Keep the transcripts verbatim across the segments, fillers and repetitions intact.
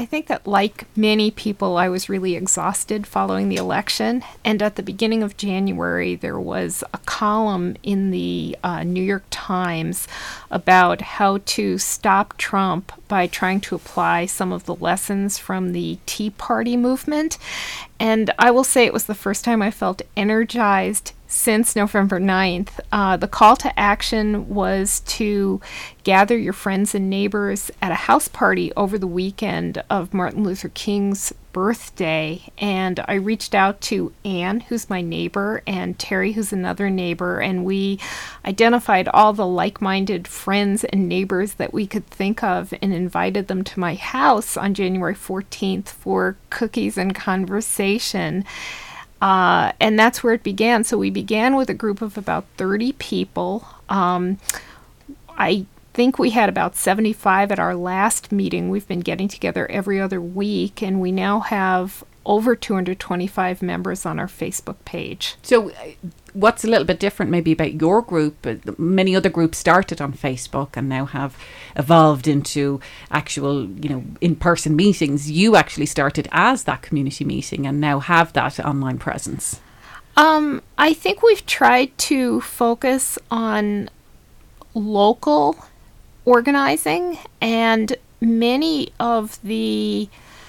I think that, like many people, I was really exhausted following the election. And at the beginning of January, there was a column in the uh, New York Times about how to stop Trump by trying to apply some of the lessons from the Tea Party movement. And I will say it was the first time I felt energized since November ninth. Uh, the call to action was to gather your friends and neighbors at a house party over the weekend of Martin Luther King's birthday. And I reached out to Anne, who's my neighbor, and Terry, who's another neighbor, and we identified all the like-minded friends and neighbors that we could think of and invited them to my house on January fourteenth for cookies and conversation. Uh, and that's where it began. So we began with a group of about thirty people. Um, I think we had about seventy-five at our last meeting. We've been getting together every other week, and we now have over two hundred twenty-five members on our Facebook page. So uh, what's a little bit different maybe about your group? Uh, many other groups started on Facebook and now have evolved into actual, you know, in-person meetings. You actually started as that community meeting and now have that online presence. Um, I think we've tried to focus on local organizing, and many of the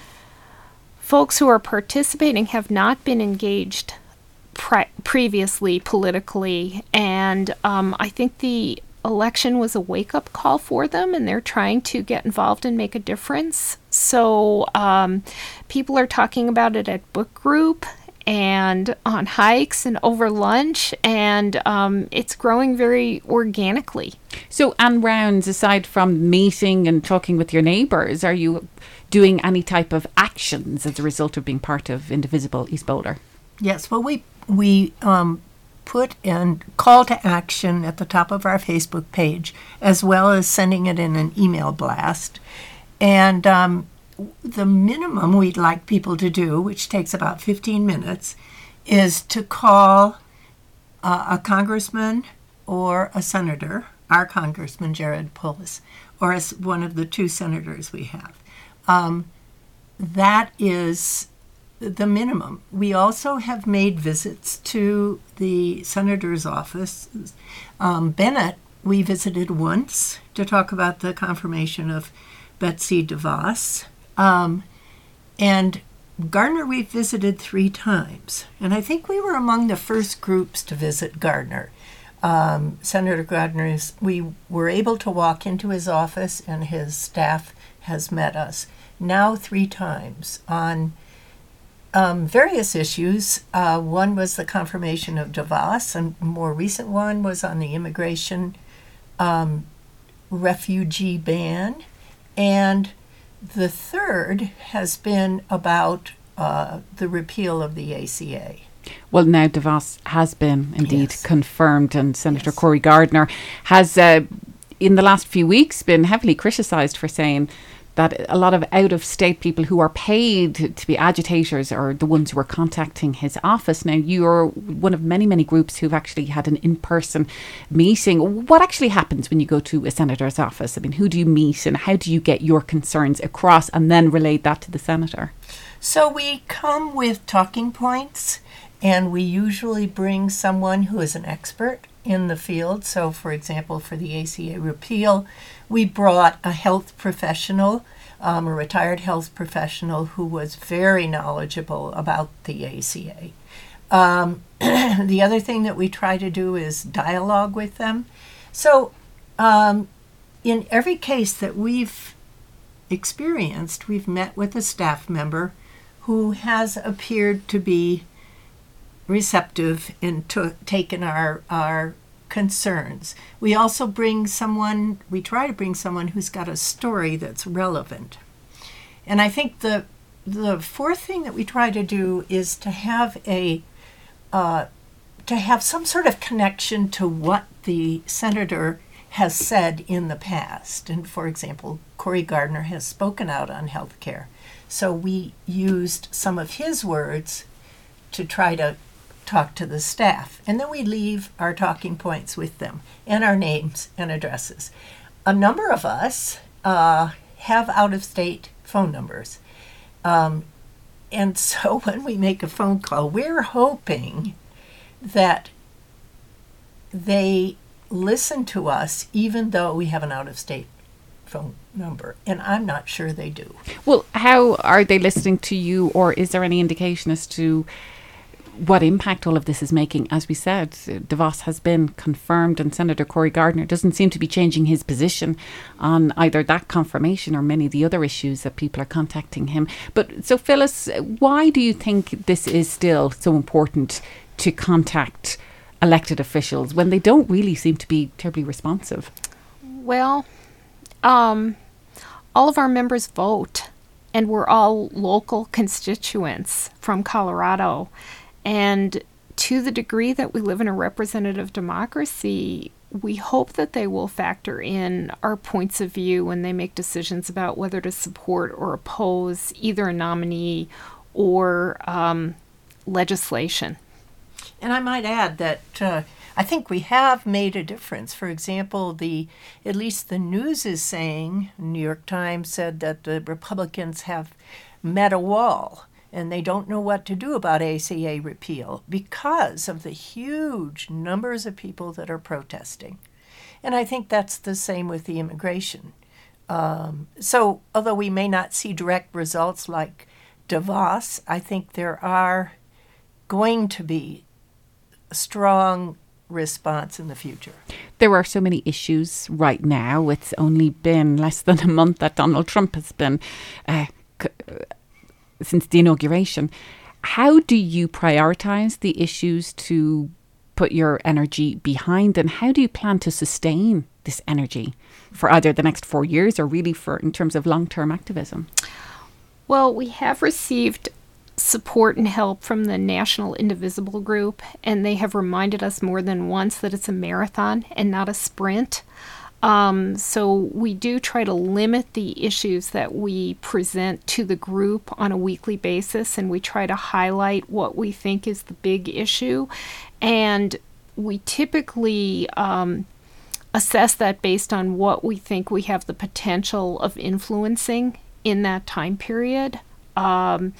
folks who are participating have not been engaged pre- previously politically, and um, I think the election was a wake-up call for them, and they're trying to get involved and make a difference. So um, people are talking about it at book group and on hikes and over lunch, and um, it's growing very organically. So, Anne Rounds, aside from meeting and talking with your neighbours, are you doing any type of actions as a result of being part of Indivisible East Boulder? Yes, well, we we um, put a call to action at the top of our Facebook page, as well as sending it in an email blast. And um, the minimum we'd like people to do, which takes about fifteen minutes, is to call uh, a congressman or a senator, our congressman, Jared Polis, or as one of the two senators we have. Um, that is the minimum. We also have made visits to the senator's office. Um, Bennett, we visited once to talk about the confirmation of Betsy DeVos. Um, and Gardner we've visited three times. And I think we were among the first groups to visit Gardner. Um, Senator Gardner, is, we were able to walk into his office, and his staff has met us now three times on um, various issues. Uh, one was the confirmation of DeVos, and a more recent one was on the immigration um, refugee ban. And the third has been about uh, the repeal of the A C A. Well, now DeVos has been indeed Yes. confirmed, and Senator Yes. Cory Gardner has, uh, in the last few weeks, been heavily criticised for saying that a lot of out-of-state people who are paid to be agitators are the ones who are contacting his office. Now, you're one of many, many groups who've actually had an in-person meeting. What actually happens when you go to a senator's office? I mean, who do you meet and how do you get your concerns across and then relay that to the senator? So we come with talking points, and we usually bring someone who is an expert in the field. So, for example, for the A C A repeal, we brought a health professional, um, a retired health professional who was very knowledgeable about the A C A. Um, the other thing that we try to do is dialogue with them. So um, in every case that we've experienced, we've met with a staff member who has appeared to be receptive and to, taken our our concerns. We also bring someone, we try to bring someone who's got a story that's relevant. And I think the the fourth thing that we try to do is to have a uh, to have some sort of connection to what the senator has said in the past. And for example, Cory Gardner has spoken out on health care. So we used some of his words to try to talk to the staff. And then we leave our talking points with them and our names and addresses. A number of us uh, have out-of-state phone numbers. Um, and so when we make a phone call, we're hoping that they listen to us even though we have an out-of-state phone number. And I'm not sure they do. Well, how are they listening to you, or is there any indication as to what impact all of this is making? As we said, DeVos has been confirmed, and Senator Cory Gardner doesn't seem to be changing his position on either that confirmation or many of the other issues that people are contacting him. But so, Phyllis, why do you think this is still so important to contact elected officials when they don't really seem to be terribly responsive? Well, um, all of our members vote, and we're all local constituents from Colorado. And to the degree that we live in a representative democracy, we hope that they will factor in our points of view when they make decisions about whether to support or oppose either a nominee or um, legislation. And I might add that uh, I think we have made a difference. For example, the at least the news is saying, New York Times said that the Republicans have met a wall and they don't know what to do about A C A repeal because of the huge numbers of people that are protesting. And I think that's the same with the immigration. Um, so although we may not see direct results like DeVos, I think there are going to be a strong response in the future. There are so many issues right now. It's only been less than a month that Donald Trump has been uh, c- since the inauguration. How do you prioritize the issues to put your energy behind, and how do you plan to sustain this energy for either the next four years or really for in terms of long-term activism? Well, we have received support and help from the National Indivisible Group, and they have reminded us more than once that it's a marathon and not a sprint. Um, so we do try to limit the issues that we present to the group on a weekly basis, and we try to highlight what we think is the big issue. And we typically um, assess that based on what we think we have the potential of influencing in that time period. Um,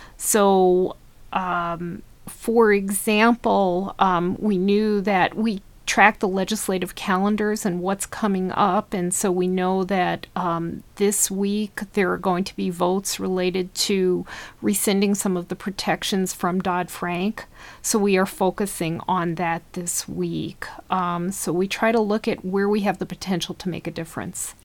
so, um, for example, um, we knew that we track the legislative calendars and what's coming up, and so we know that um, this week there are going to be votes related to rescinding some of the protections from Dodd-Frank. So we are focusing on that this week. Um, so we try to look at where we have the potential to make a difference.